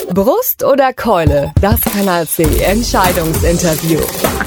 Brust oder Keule? Das Kanal C Entscheidungsinterview.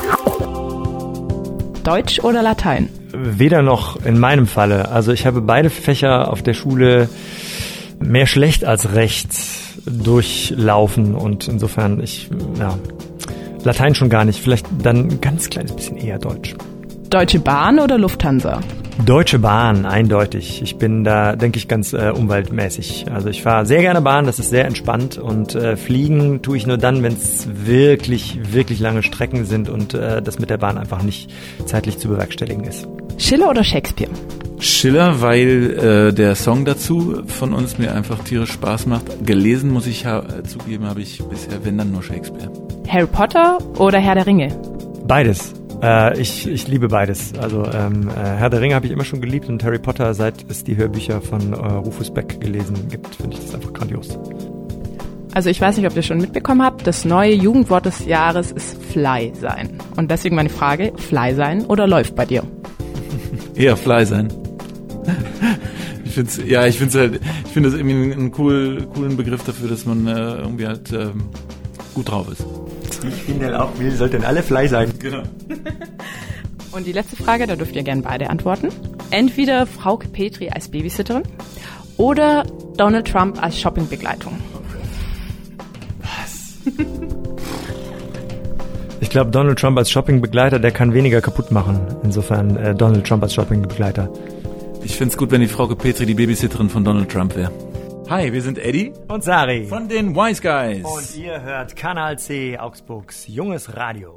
Deutsch oder Latein? Weder noch in meinem Falle. Also ich habe beide Fächer auf der Schule mehr schlecht als recht durchlaufen und insofern Latein schon gar nicht. Vielleicht dann ein ganz kleines bisschen eher Deutsch. Deutsche Bahn oder Lufthansa? Deutsche Bahn, eindeutig. Ich bin da, denke ich, ganz umweltmäßig. Also ich fahre sehr gerne Bahn, das ist sehr entspannt und fliegen tue ich nur dann, wenn es wirklich, wirklich lange Strecken sind und das mit der Bahn einfach nicht zeitlich zu bewerkstelligen ist. Schiller oder Shakespeare? Schiller, weil der Song dazu von uns mir einfach tierisch Spaß macht. Gelesen, muss ich zugeben, habe ich bisher, wenn dann nur Shakespeare. Harry Potter oder Herr der Ringe? Beides. Ich liebe beides. Also Herr der Ringe habe ich immer schon geliebt und Harry Potter, seit es die Hörbücher von Rufus Beck gelesen gibt, finde ich das einfach grandios. Also ich weiß nicht, ob ihr schon mitbekommen habt, das neue Jugendwort des Jahres ist Fly sein. Und deswegen meine Frage, Fly sein oder läuft bei dir? Eher Fly sein. Ich finde das irgendwie einen coolen Begriff dafür, dass man irgendwie halt gut drauf ist. Ich finde auch, wir sollten alle Fly sein. Genau. Und die letzte Frage, da dürft ihr gerne beide antworten. Entweder Frauke Petry als Babysitterin oder Donald Trump als Shoppingbegleitung. Was? Ich glaube, Donald Trump als Shoppingbegleiter, der kann weniger kaputt machen. Insofern Donald Trump als Shoppingbegleiter. Ich find's gut, wenn die Frauke Petry die Babysitterin von Donald Trump wäre. Hi, wir sind Eddie und Sari von den Wise Guys. Und ihr hört Kanal C, Augsburgs junges Radio.